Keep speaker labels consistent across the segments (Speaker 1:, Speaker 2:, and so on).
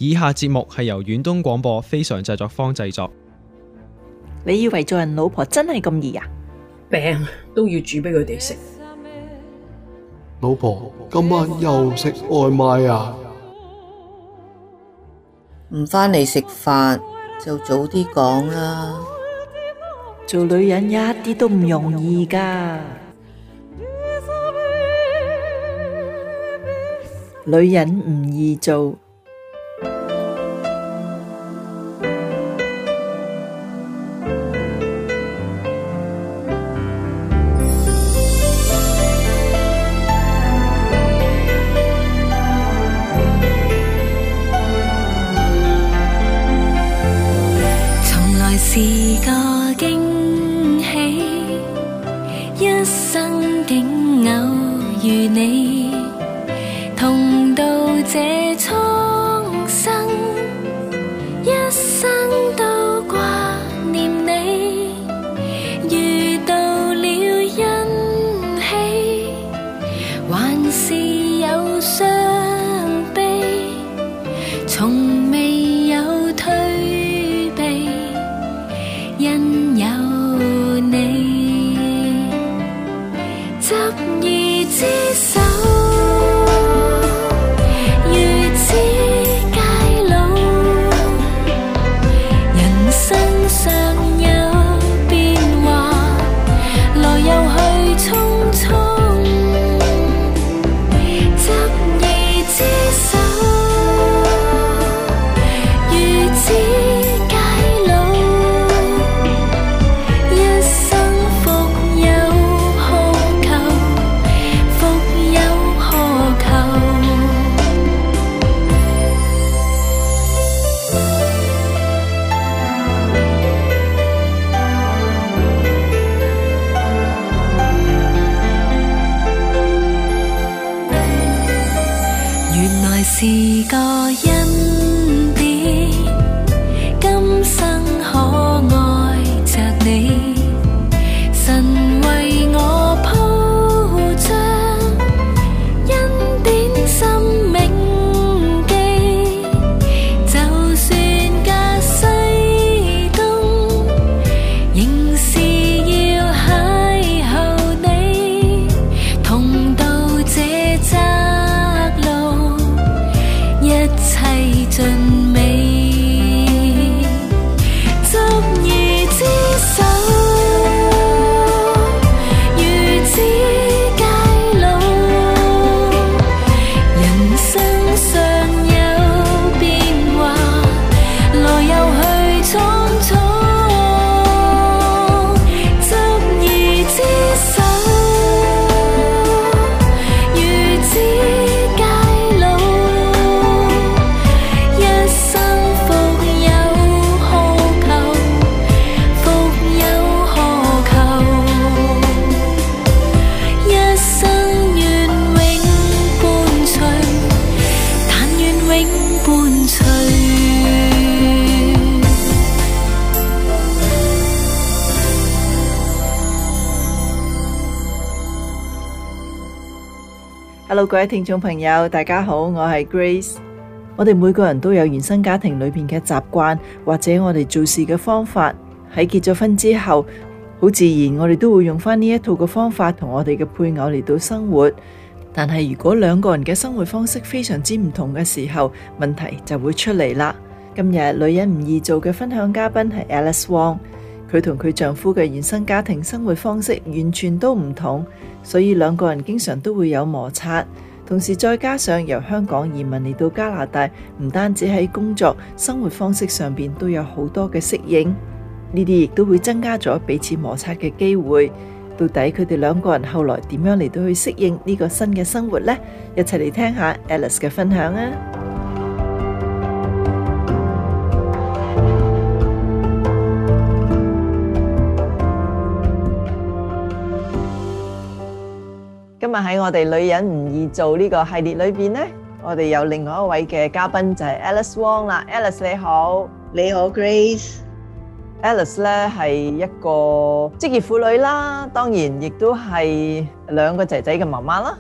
Speaker 1: 以下節目係由遠東廣播非常製作坊製作。
Speaker 2: 你以為做人老婆真係咁易啊？
Speaker 3: 病都要煮俾佢哋食。
Speaker 4: 老婆，今晚又食外賣啊？
Speaker 5: 唔返嚟食飯就早啲講啦。
Speaker 2: 做女人一啲都唔容易㗎，女人唔易做。
Speaker 6: 是個驚喜，一生竟偶遇你，同渡這蒼生，一生都掛念你，遇到了欣喜，還是有傷悲，從未有退避。因有你，執意之手，如此偕老，人生尚有變化，來又去匆匆，執意之手，如此是個恩典，今生可愛着你，神為我鋪張恩典生命記，就算隔西東，仍是要邂逅你，同渡這窄路，一切盡美，執意之手，如此偕老，人生尚有變化，來又去匆匆，執意之手，如此偕老，
Speaker 2: Hello， 各位聽眾朋友，大家好，我係 Grace。我哋每個人都有原生家庭裏邊嘅習慣，或者我哋做事嘅方法。喺結咗婚之後，好自然我哋都會用翻呢一套嘅方法同我哋嘅配偶嚟到生活。但係如果兩個人嘅生活方式非常之唔同嘅時候，問題就會出嚟啦。今日女人唔易做嘅分享嘉賓係 Alice Wong。佢同佢丈夫嘅原生家庭生活方式完全都唔同，所以兩個人經常都會有摩擦。同時再加上由香港移民嚟到加拿大，唔單止喺工作生活方式上邊都有好多嘅適應，呢啲亦都會增加咗彼此摩擦嘅機會。到底佢哋兩個人後來點樣嚟到去適應呢個新嘅生活呢？一齊嚟聽下 Alice 嘅分享啊！今日喺我哋女人唔易做呢個系列裏邊呢，我哋有另外一位嘅嘉賓就係 Alice Wong 啦。Alice 你好。
Speaker 5: 你好 Grace。
Speaker 2: Alice 咧係一個職業婦女啦，當然亦都係兩個仔仔嘅媽媽啦。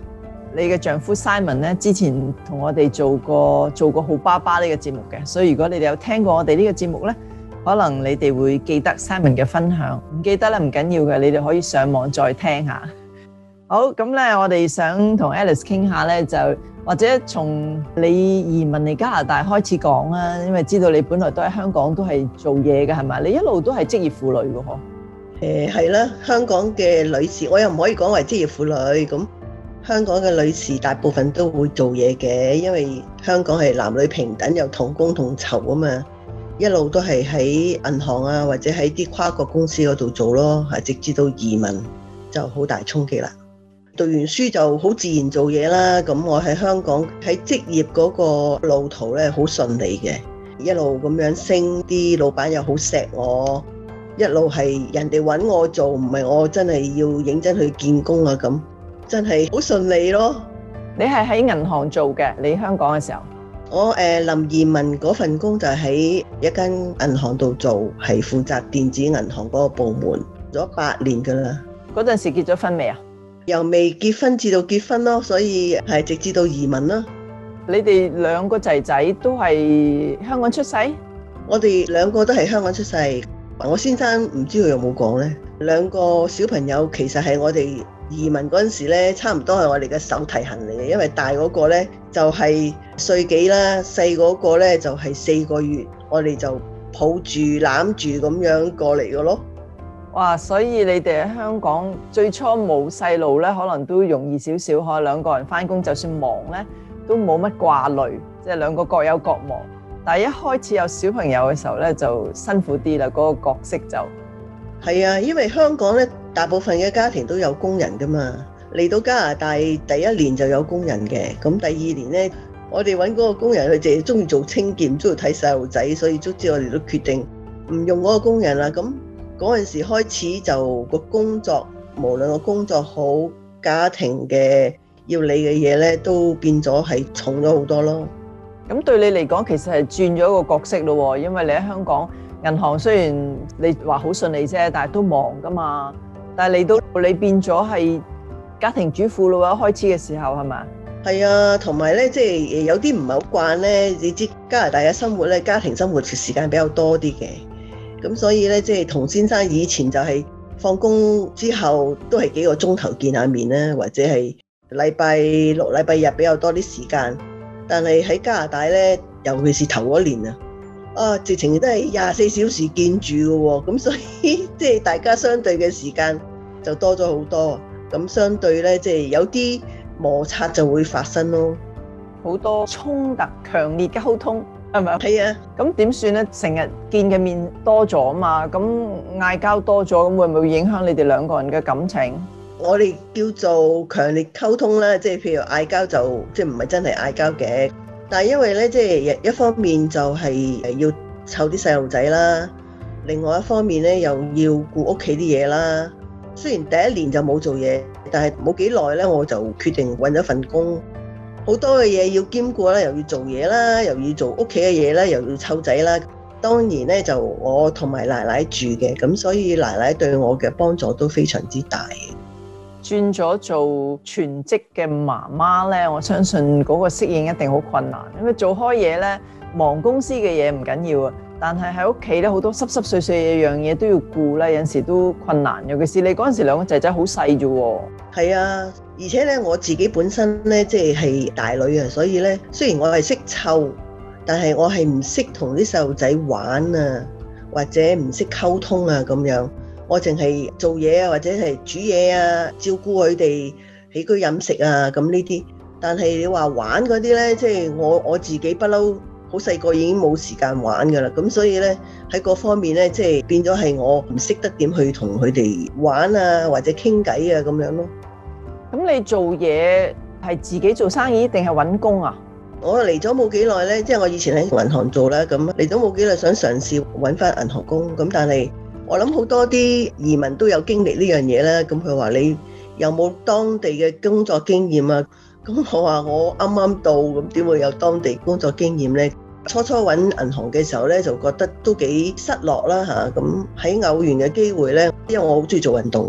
Speaker 2: 你嘅丈夫 Simon 咧，之前同我哋做過好爸爸呢個節目嘅，所以如果你哋有聽過我哋呢個節目咧，可能你哋會記得 Simon 嘅分享。唔記得咧唔緊要嘅，你哋可以上網再聽下。好，咁咧我哋想同 Alice 傾下咧，就或者從你移民嚟加拿大開始講啊，因為知道你本來都喺香港都係做嘢嘅，係咪？你一路都係職業婦女嘅嗬？
Speaker 7: 係啦，香港嘅女士，我又唔可以講為職業婦女咁。香港嘅女士大部分都會做嘢嘅，因為香港係男女平等，又同工同酬啊嘛。一路都係喺銀行啊，或者喺啲跨國公司嗰度做咯，直至到移民就好大衝擊啦。讀完書就好自然做嘢啦。咁我喺香港喺職業嗰個路途咧好順利嘅，一路咁樣升，啲老闆又好錫我，一路係人哋揾我做，唔係我真係要認真去見工啊咁。真係好順利咯！
Speaker 2: 你係喺銀行做嘅，你香港嘅時候？
Speaker 7: 我臨移民嗰份工就喺一間銀行度做，係負責電子銀行嗰個部門，做咗8年㗎啦。
Speaker 2: 嗰陣時結咗婚未啊？
Speaker 7: 由未結婚至到結婚咯，所以係直至到移民啦。
Speaker 2: 你哋兩個仔仔都係香港出世？
Speaker 7: 我哋兩個都係香港出世。我先生唔知佢有冇講呢？兩個小朋友其實係我哋移民嗰陣時咧，差唔多係我哋嘅手提行李嚟嘅，因為大嗰個咧就係歲幾啦，細嗰個咧就係4個月，我哋就抱住攬住咁樣過嚟嘅咯。
Speaker 2: 哇！所以你哋喺香港最初冇細路咧，可能都容易少少，可能兩個人翻工就算忙咧，都冇乜掛慮，即係兩個各有各忙。但係一開始有小朋友嘅時候咧，就辛苦啲啦，嗰個角色就
Speaker 7: 係啊，因為香港咧大部分嘅家庭都有工人噶嘛，嚟到加拿大第1年就有工人嘅，咁第2年咧，我哋揾嗰個工人，佢淨係中意做清潔，唔中意睇細路仔，所以卒之我哋都決定唔用嗰個工人啦。咁嗰陣時開始就個工作，無論個工作好，家庭嘅要理嘅嘢咧，都變咗係重咗好多咯。
Speaker 2: 咁對你嚟講，其實係轉咗個角色咯，因為你喺香港銀行雖然你話好順利啫，但係都忙噶嘛。但係嚟到你變咗係家庭主婦咯，開始嘅時候係咪？
Speaker 7: 係啊，同埋咧，即係有啲唔係好慣咧。你知加拿大嘅生活咧，家庭生活嘅時間比較多啲嘅，咁所以咧，即係同先生以前就係放工之後都係幾個鐘頭見下面啦，或者係禮拜六、禮拜日比較多啲時間。但係喺加拿大咧，尤其是頭嗰年直情都係24小時見住嘅喎，咁所以即係大家相對嘅時間就多咗好多，咁相對咧即係有啲摩擦就會發生咯，
Speaker 2: 好多衝突、強烈嘅溝通係咪？
Speaker 7: 係啊，
Speaker 2: 咁點算咧？成日見嘅面多咗啊嘛，咁嗌交多咗，咁會唔會影響你哋兩個人嘅感情？
Speaker 7: 我哋叫做強烈溝通啦，即係譬如嗌交就即係唔係真係嗌交嘅，但係因為咧即係一方面就係要湊啲細路仔啦，另外一方面咧又要顧屋企啲嘢啦。雖然第1年就冇做嘢，但係冇幾耐咧我就決定搵咗份工，好多嘅嘢要兼顧啦，又要做嘢啦，又要做屋企嘅嘢啦，又要湊仔啦。當然咧就我同埋奶奶住嘅，咁所以奶奶對我嘅幫助都非常之大。
Speaker 2: 轉咗做全職嘅媽媽咧，我相信嗰個適應一定好困難，因為做開嘢咧，忙公司嘅嘢唔緊要啊，但係喺屋企咧好多濕濕碎碎嘅樣嘢都要顧啦，有陣時都困難。尤其是你嗰陣時兩個仔仔好細啫喎。係
Speaker 7: 啊，而且咧我自己本身咧即係大女啊，所以咧雖然我係識湊，但係我係唔識同啲細路仔玩啊，或者唔識溝通啊咁樣。我淨係做嘢啊，或者係煮嘢啊，照顧佢哋起居飲食啊，咁呢啲。但係你話玩嗰啲呢，即係我自己不嬲，好細個已經冇時間玩㗎啦。咁所以呢，喺嗰方面呢，即係變咗係我唔識得點去同佢哋玩啊，或者傾偈啊咁樣咯。
Speaker 2: 咁你做嘢係自己做生意定係揾工啊？
Speaker 7: 我嚟咗冇幾耐呢，即係我以前喺銀行做啦，咁嚟咗冇幾耐想嘗試揾翻銀行工，咁但係我諗好多啲移民都有經歷呢樣嘢啦。咁佢話你有冇當地嘅工作經驗啊？咁我話我啱啱到，咁點會有當地工作經驗呢？初初揾銀行嘅時候呢，就覺得都幾失落啦嚇。咁喺偶然嘅機會呢，因為我好中意做運動嘅，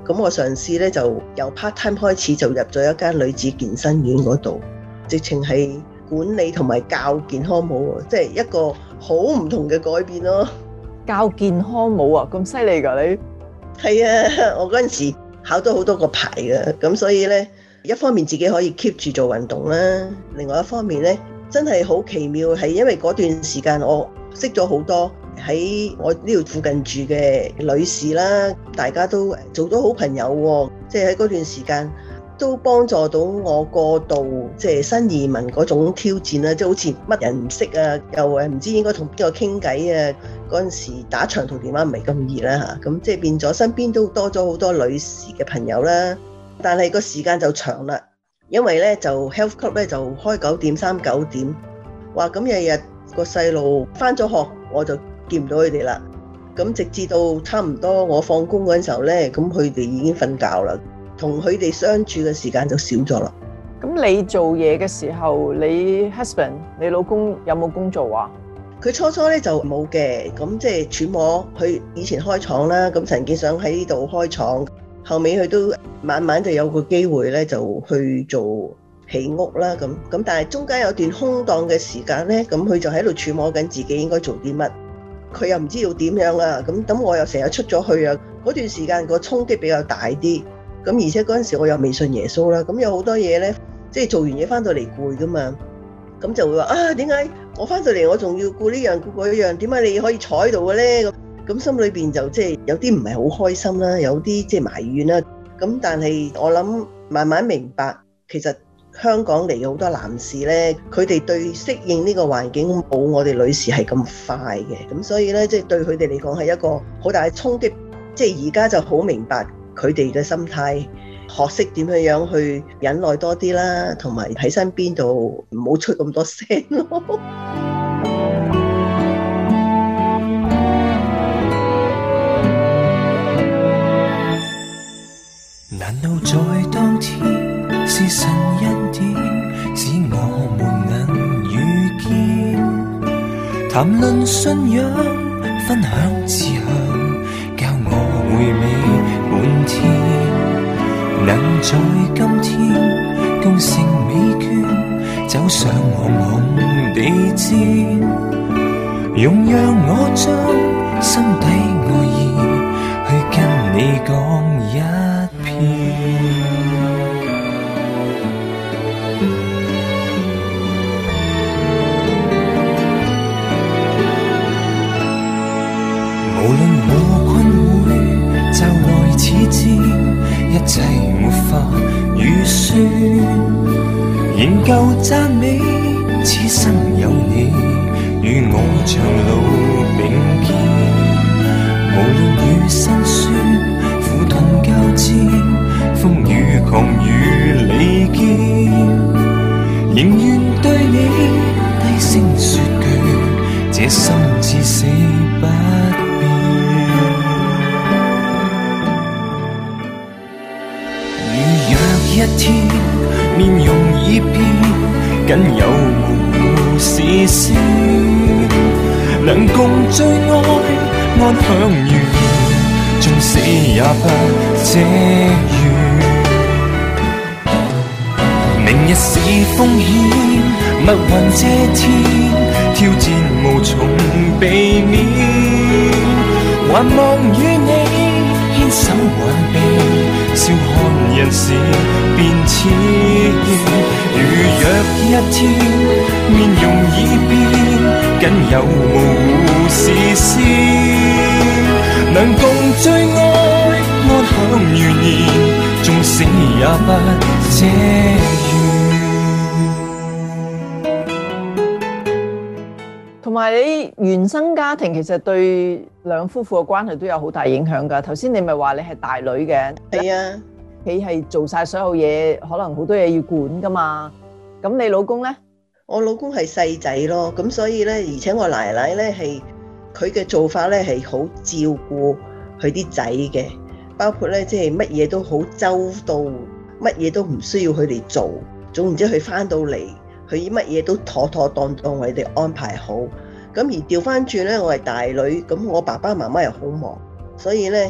Speaker 7: 咁我嘗試咧就由 part time 開始就入咗一間女子健身院嗰度，直情係管理同埋教健康舞，即係一個好唔同嘅改變咯。
Speaker 2: 教健康舞啊，咁犀利㗎你？
Speaker 7: 係啊，我嗰陣時考咗好多個牌嘅，咁所以咧一方面自己可以 keep 住做運動啦，另外一方面咧真係好奇妙，係因為嗰段時間我識咗好多喺我呢度附近住嘅女士啦，大家都做咗好朋友喎，即係喺嗰段時間都幫助到我過渡即係新移民嗰種挑戰啦，即係好似乜人唔識啊，又唔知應該同邊個傾偈啊，嗰陣時打長途電話唔係咁易啦嚇，咁即係變咗身邊都多咗好多女士嘅朋友啦，但係個時間就長啦，因為咧就 health club 咧就開9點3-9點，哇咁日日個細路返咗學我就見唔到佢哋啦，咁直至到差唔多我放工嗰陣時候咧，咁佢哋已經瞓覺啦，同佢哋相處嘅時間就少咗啦。
Speaker 2: 咁你做嘢嘅時候，你 husband 你老公有冇工做啊？
Speaker 7: 佢初初咧就冇嘅，咁即係揣摩佢以前開廠啦，咁曾經想喺呢度開廠，後尾佢都慢慢就有個機會咧就去做起屋啦，咁但係中間有段空檔嘅時間咧，咁佢就喺度揣摩緊自己應該做啲乜。佢又唔知道點樣啊，咁我又成日出咗去啊，嗰段時間個衝擊比較大啲，咁而且嗰陣時我又未信耶穌啦，咁有好多嘢呢，即係做完嘢返到嚟攰㗎嘛，咁就會話啊點解我返到嚟我仲要顧呢樣顧嗰樣，點解你可以坐喺度嘅呢？咁心裏邊就即係有啲唔係好開心啦，有啲即係埋怨啦，咁但係我諗慢慢明白其實香港嚟嘅好多男士呢，佢哋對適應呢個環境冇我哋女士係咁快嘅，咁所以呢，即係對佢哋嚟講係一個好大嘅衝擊。即係而家就好明白佢哋嘅心態，學識點樣去忍耐多啲啦，同埋喺身邊度唔好出咁多聲咯。
Speaker 8: 難道在當天是神恩典，使我們能遇見？談論信仰，分享志向，教我回味滿天。能在今天共成美眷，走上紅紅地氈，容讓我將心底愛意去跟你講一遍。無論何困會就來此戰，一切沒法預算，仍舊讚美此生有你與我長路並肩。無論與辛酸苦痛交戰，風雨狂與離間，仍願對你低聲說句，這心至死不一天面容已變，僅有模糊視線，能共最愛安享愉悅，縱死也不謝願。明日是風險，密雲遮天，挑戰無從避免，還望與你牽手挽臂，笑看人事變遷。如若一天面容已變，僅有模糊視線，能共最愛安享餘年，縱死也不謝願。
Speaker 2: 同埋你原生家庭其實對兩夫婦嘅關係都有好大影響㗎。頭先你咪話你係大女嘅，
Speaker 7: 係啊，
Speaker 2: 你係做晒所有嘢，可能好多嘢要管㗎嘛。咁你老公呢？
Speaker 7: 我老公係細仔咯，咁所以呢，而且我奶奶呢係佢嘅做法呢係好照顧佢啲仔嘅，包括呢即係乜嘢都好周到，乜嘢都唔需要佢哋做。總言之，佢返到嚟，佢乜嘢都妥妥當當為佢哋安排好。咁而調翻轉咧，我係大女，咁我爸爸媽媽又好忙，所以咧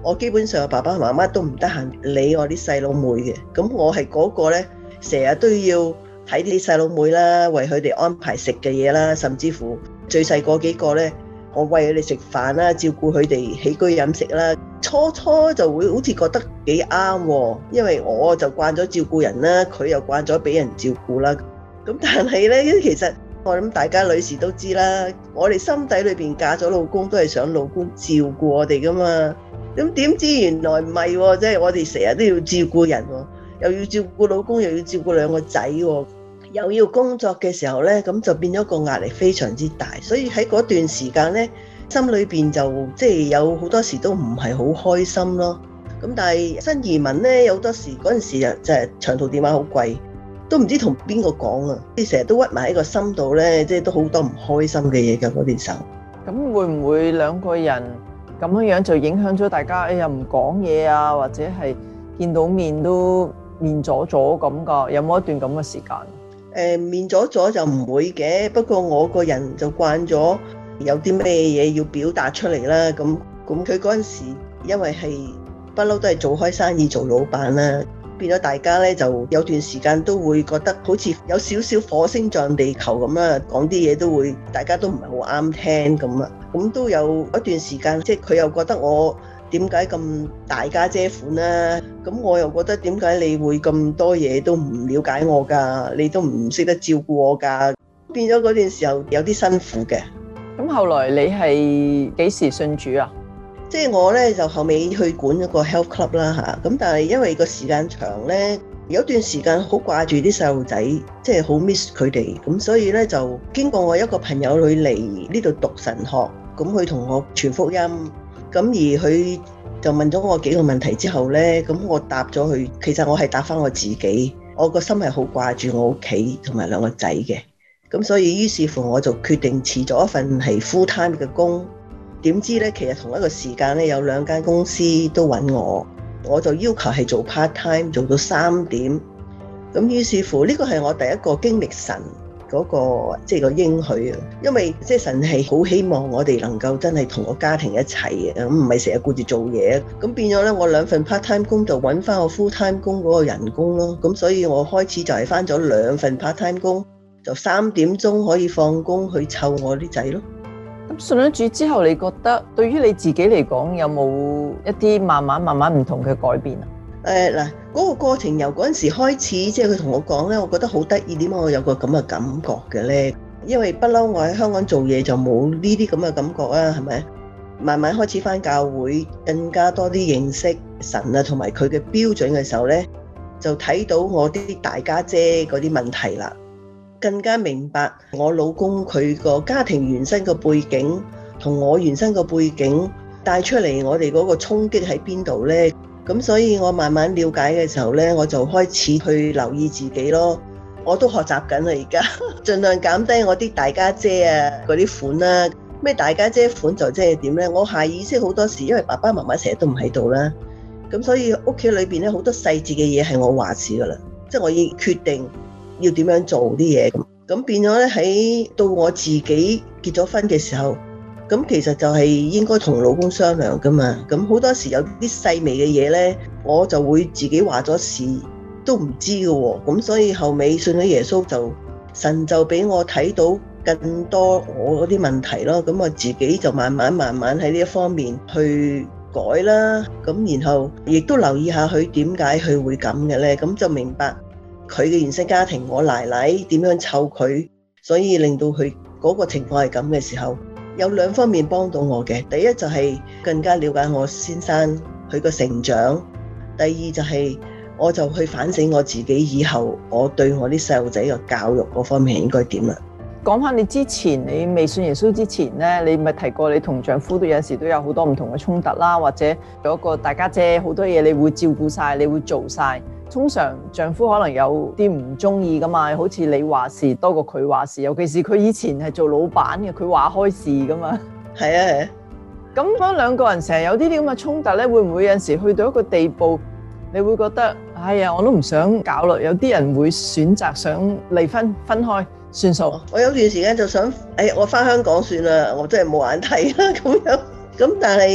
Speaker 7: 我基本上爸爸媽媽都唔得閒理我啲細佬妹嘅，咁我係嗰個呢，成日都要睇啲細佬妹啦，為佢哋安排食嘅嘢啦，甚至乎最細嗰幾個呢，我餵佢哋食飯啦，照顧佢哋起居飲食啦。初初就會好似覺得幾啱喎，因為我就慣咗照顧人啦，佢又慣咗俾人照顧啦。咁但係呢，其實我諗大家女士都知啦，我哋心底裏邊嫁咗老公都係想老公照顧我哋噶嘛。咁點知原來唔係喎，即係我哋成日都要照顧人喎，又要照顧老公，又要照顧兩個仔喎，又要工作嘅時候呢，咁就變咗個壓力非常之大。所以喺嗰段時間呢，心裏邊就即係有好多時都唔係好開心咯。咁但係新移民呢，有好多時嗰陣時就係長途電話好貴，都唔知同邊個講啊！即係成日都屈埋喺個心度呢，即係都好多唔開心嘅嘢㗎嗰段時候。
Speaker 2: 咁會唔會兩個人咁樣就影響咗大家？又唔講嘢啊，或者係見到面都面阻阻咁㗎？有冇一段咁嘅時間？
Speaker 7: 面阻阻就唔會嘅，不過我個人就慣咗有啲咩嘢要表達出嚟啦。咁佢嗰陣時因為係不嬲都係做開生意做老闆啦，變咗大家呢就有段時間都會覺得好似有少少火星撞地球咁啦，講啲嘢都會大家都唔係好啱聽咁啊。咁都有一段時間，即係佢又覺得我點解咁大家姐款啦？咁我又覺得點解你會咁多嘢都唔了解我㗎？你都唔識得照顧我㗎？變咗嗰段時候有啲辛苦嘅。
Speaker 2: 咁後來你係幾時信主啊？
Speaker 7: 即係我呢，就後尾去管一個 health club 啦嚇，咁但係因為個時間長呢，有段時間好掛住啲細路仔，即係好 miss 佢哋，咁所以呢，就經過我一個朋友佢嚟呢度讀神學，咁佢同我傳福音，咁而佢就問咗我幾個問題之後呢，咁我答咗佢，其實我係答返我自己，我個心係好掛住我屋企同埋兩個仔嘅，咁所以於是乎我就決定辭咗一份係 full time 嘅工。點知呢？其實同一個時間呢，有兩間公司都揾我，我就要求係做 part time， 做到3點。咁於是乎呢個係我第一個經歷神嗰個即係個應許啊！因為即係神係好希望我哋能夠真係同個家庭一齊嘅，咁唔係成日顧住做嘢。咁變咗呢，我兩份 part time 工就揾翻我 full time 工嗰個人工咯。咁所以我開始就係翻咗兩份 part time 工，就3點鐘可以放工去湊我啲仔咯。
Speaker 2: 咁信咗主之後，你覺得對於你自己嚟講，有冇一啲慢慢唔同嘅改變啊？
Speaker 7: 嗱，嗰個過程由嗰陣時開始，即係佢同我講咧，我覺得好得意，點解我有個咁嘅感覺嘅咧？因為不嬲我喺香港做嘢就冇呢啲咁嘅感覺啊，係咪？慢慢開始返教會，更加多啲認識神啊，同埋佢嘅標準嘅時候咧，就睇到我啲大家姐嗰啲問題啦。更加明白我老公佢個家庭原生個背景同我原生個背景帶出嚟，我哋嗰個衝擊喺邊度呢？咁所以我慢慢了解嘅時候呢，我就開始去留意自己咯。我都學習緊啦，而家盡量減低我啲大家姐啊嗰啲款啦。咩大家姐款就即係點呢？我下意識好多時，因為爸爸媽媽成日都唔喺度啦，咁所以屋企裏邊咧好多細節嘅嘢係我話事噶啦，即係我要決定要點樣做啲嘢咁變咗咧，喺到我自己結咗婚嘅時候，咁其實就係應該同老公商量噶嘛。咁好多時有啲細微嘅嘢咧，我就會自己話咗事都唔知嘅喎。咁所以後尾信咗耶穌就神就俾我睇到更多我嗰啲問題咯。咁我自己就慢慢喺呢一方面去改啦。咁然後亦都留意下佢點解佢會咁嘅咧，咁就明白佢嘅原生家庭，我奶奶點樣湊佢，所以令到佢嗰個情況係咁嘅時候，有兩方面幫到我嘅。第一就係更加了解我先生佢個成長，第二就係我就去反省我自己以後我對我啲細路仔嘅教育嗰方面應該點啦。
Speaker 2: 講翻你之前，你未信耶穌之前呢，你咪提過你同丈夫都有時都有好多唔同嘅衝突啦，或者有一個大家姐，好多嘢你會照顧晒，你會做晒。通常丈夫可能有啲唔中意噶嘛，好似你話事多過佢話事，尤其是佢以前係做老闆嘅，佢話開事噶嘛。
Speaker 7: 係啊係啊。
Speaker 2: 咁嗰兩個人成日有啲咁嘅衝突咧，會唔會有陣時去到一個地步，你會覺得哎呀我都唔想搞啦？有啲人會選擇想離婚分開算數。
Speaker 7: 我有段時間就想，我返香港算啦，我真係冇眼睇啦咁樣。咁但係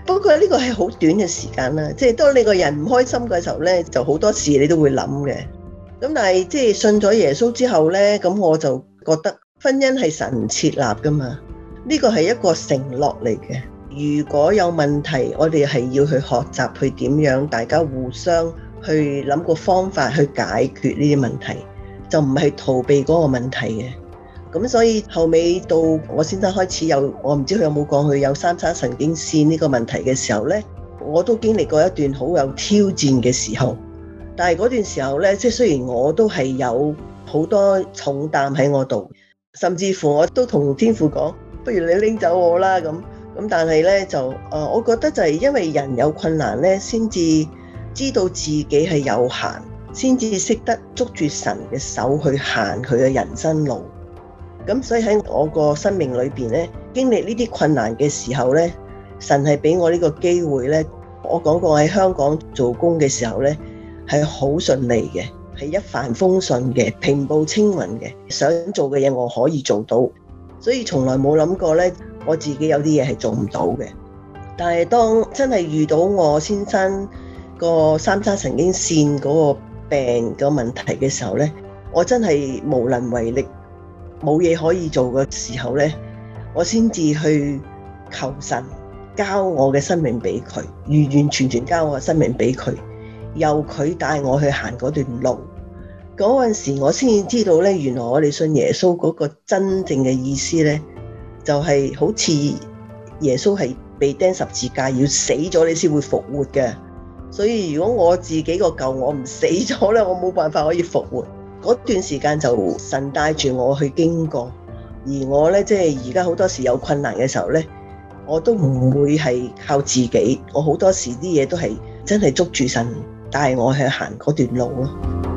Speaker 7: 不過呢個係好短嘅時間啦，即係當你個人唔開心嘅時候呢，就好多事你都會諗嘅。咁但係即係信咗耶穌之後呢，咁我就覺得婚姻係神設立噶嘛，呢個係一個承諾嚟嘅。如果有問題，我哋係要去學習去點樣大家互相去諗個方法去解決呢啲問題，就唔係逃避嗰個問題嘅。咁所以後尾到我先生開始有，我唔知佢有冇講佢有三叉神經線呢個問題嘅時候呢，我都經歷過一段好有挑戰嘅時候。但係嗰段時候呢，即係雖然我都係有好多重擔喺我度，甚至乎我都同天父講，不如你拎走我啦咁。但係呢，就我覺得就係因為人有困難呢，先至知道自己係有限，先至識得捉住神嘅手去行佢嘅人生路。咁所以喺我個生命裏邊呢，經歷呢啲困難嘅時候呢，神係俾我呢個機會呢。我講過喺香港做工嘅時候呢，係好順利嘅，係一帆風順嘅，平步青雲嘅，想做嘅嘢我可以做到，所以從來冇諗過呢，我自己有啲嘢係做唔到嘅。但係當真係遇到我先生個三叉神經線嗰個病個問題嘅時候呢，我真係無能為力，冇嘢可以做嘅時候呢，我先至去求神交我嘅生命俾佢，完完全全交我嘅生命俾佢，由佢帶我去行嗰段路。嗰陣時我先至知道呢，原來我哋信耶穌嗰個真正嘅意思呢，就係好似耶穌係被釘十字架，要死咗你先會復活嘅。所以如果我自己個舊我唔死咗呢，我冇辦法可以復活。嗰段時間就神帶住我去經過，而我呢，即係而家好多時有困難嘅時候呢，我都唔會係靠自己，我好多時啲嘢都係真係捉住神帶我去行嗰段路咯。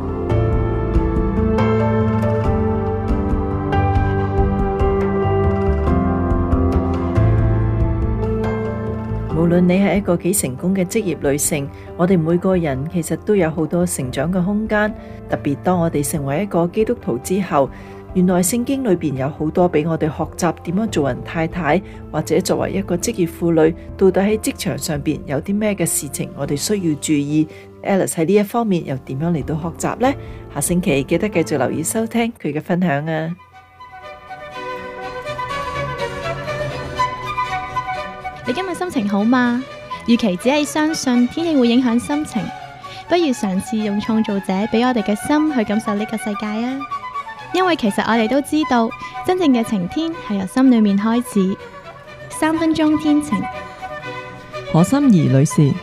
Speaker 2: 無論你係一個幾成功嘅職業女性，我哋每個人其實都有好多成長嘅空間。特別當我哋成為一個基督徒之後，原來聖經裏邊有好多俾我哋學習點樣做人太太，或者作為一個職業婦女，到底喺職場上邊有啲咩嘅事情我哋需要注意。Alice 喺呢一方面又點樣嚟到學習呢？下星期記得繼續留意收聽佢嘅分享啊！
Speaker 9: 你今日心情好嗎？與其只係相信天氣會影響心情，不如嘗試用創造者俾我哋嘅心去感受呢個世界啊！因為其實我哋都知道，真正嘅晴天係由心裏面開始。3分鐘天晴，
Speaker 10: 何心怡女士。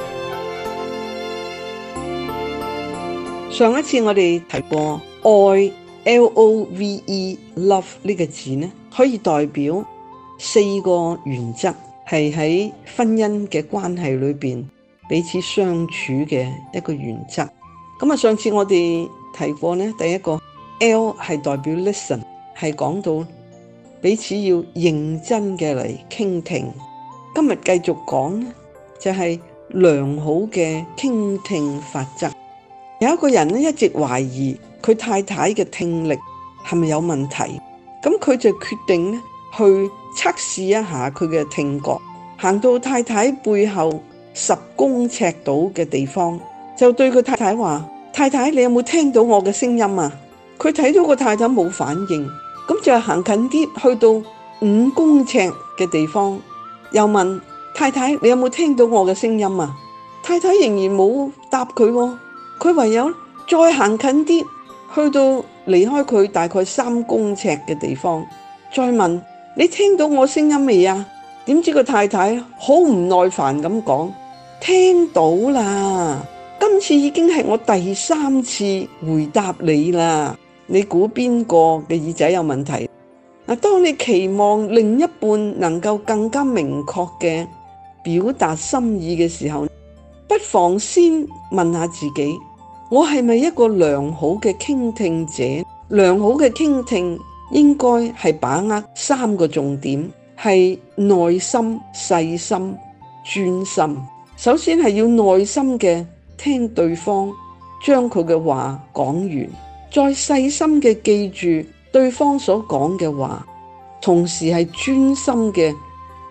Speaker 11: 上一次我哋提過愛 L-O-V-E love 呢個字呢，可以代表4個原則，係喺婚姻嘅關係裏邊彼此相處嘅一個原則。咁啊，上次我哋提過呢，第一個 L 係代表 listen， 係講到彼此要認真嘅嚟傾聽。今日繼續講呢，就係良好嘅傾聽法則。有一個人呢，一直懷疑佢太太嘅聽力係咪有問題，咁佢就決定呢去測試一下佢嘅聽覺，行到太太背後10公尺度嘅地方，就對佢太太話：太太，你有冇聽到我嘅聲音啊？佢睇到個太太冇反應，咁就行近啲，去到5公尺嘅地方，又問太太：你有冇聽到我嘅聲音啊？太太仍然冇答佢喎，佢唯有再行近啲，去到離開佢大概3公尺嘅地方，再問：你聽到我聲音未啊？點知個太太好唔耐煩咁講：聽到啦，今次已經係我第3次回答你啦。你估邊個嘅耳仔有問題？嗱，當你期望另一半能夠更加明確嘅表達心意嘅時候，不妨先問下自己：我係咪一個良好嘅傾聽者？良好嘅傾聽應該係把握3個重點，係耐心、細心、專心。首先係要耐心嘅聽對方將佢嘅話講完，再細心嘅記住對方所講嘅話，同時係專心嘅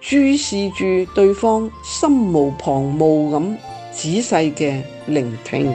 Speaker 11: 注視住對方，心無旁騖咁仔細嘅聆聽。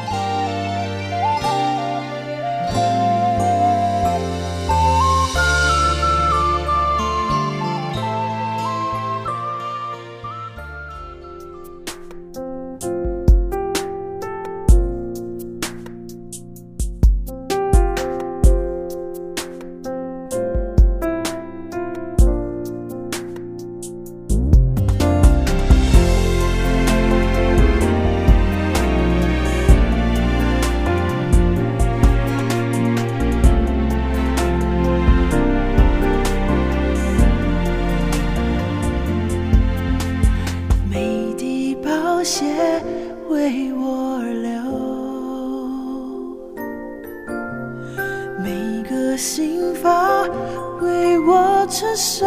Speaker 6: 为我而流，每个心法为我承受，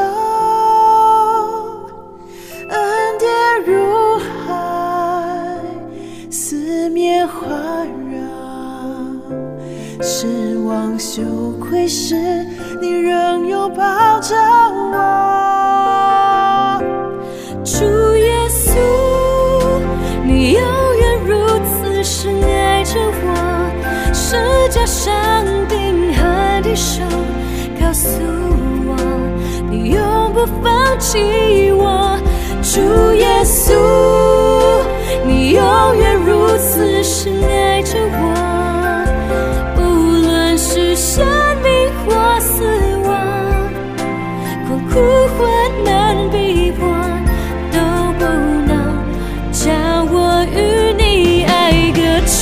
Speaker 6: 恩典如海，四面环绕，失望羞愧时，你仍拥抱着我，主耶稣，你永远如此深爱着我，十架上钉痕的手告诉我，你永不放弃我，主耶稣，你永远如此深爱着我，无论是生命或死亡，困苦患难逼迫，都不能将我与你爱隔绝。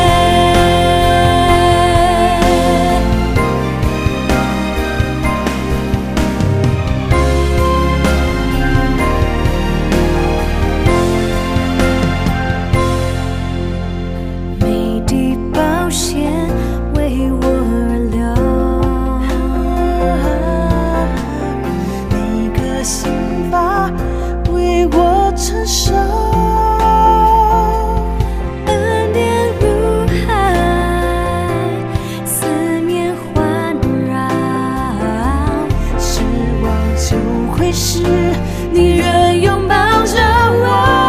Speaker 6: 每滴宝血为我而流，每个心法为我承受，恩典如海，四面环绕，失望就会是你仍拥抱着我，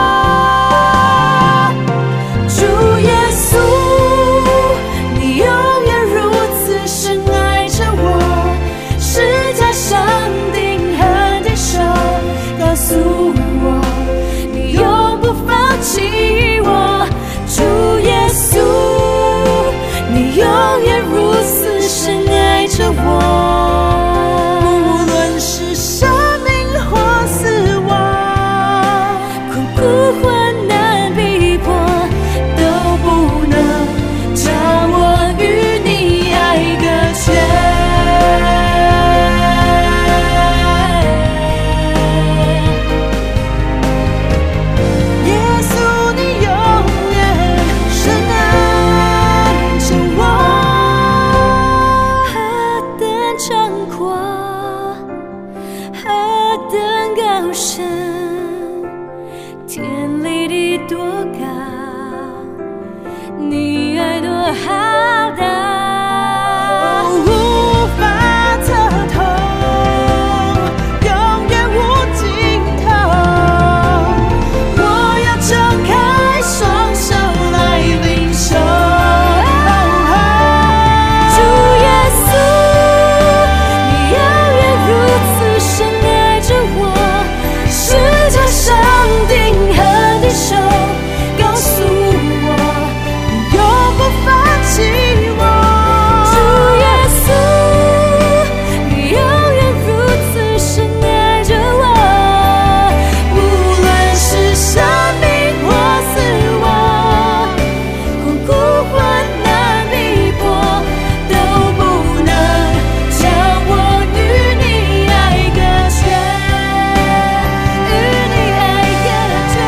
Speaker 6: 主耶稣，你永远如此深爱着我，十架上钉痕的手告诉我，你永不放弃我，主耶稣，你永远如此深爱着我，无论是生命或死亡，困苦患难逼迫，都不能将我与你爱隔绝。耶稣，你永远深爱着我，何等长阔，何等高深，天离地多高，你爱多浩大，无法测透，永远无尽头，我要张开双手来领受，主耶稣，你永远如此深爱着我，十架上钉痕的手告诉我，你永不放弃我，主耶稣，你永远如此深爱着我，无论是生命或死亡，困苦患难逼迫，都不能将我与你爱隔绝，与你爱隔绝。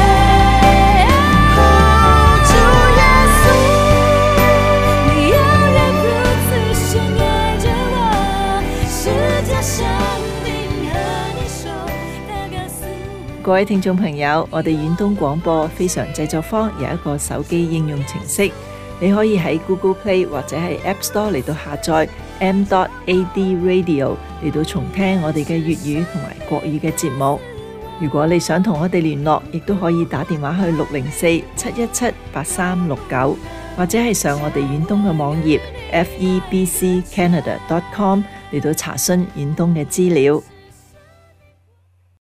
Speaker 6: 主耶稣，你永远如此深爱着我，十架上钉痕的手他告诉我。
Speaker 2: 各位聽眾朋友，我哋遠東廣播非常製作坊有一個手機應用程式，你可以喺 Google Play 或者係 App Store 嚟到下載， m.ad.radio 嚟到重聽我哋嘅粵語同埋國語嘅節目。如果你想同我哋聯絡，亦都可以打電話去604-717-8369，或者係上我哋遠東嘅網頁 febccanada.com 嚟到查詢遠東嘅資料。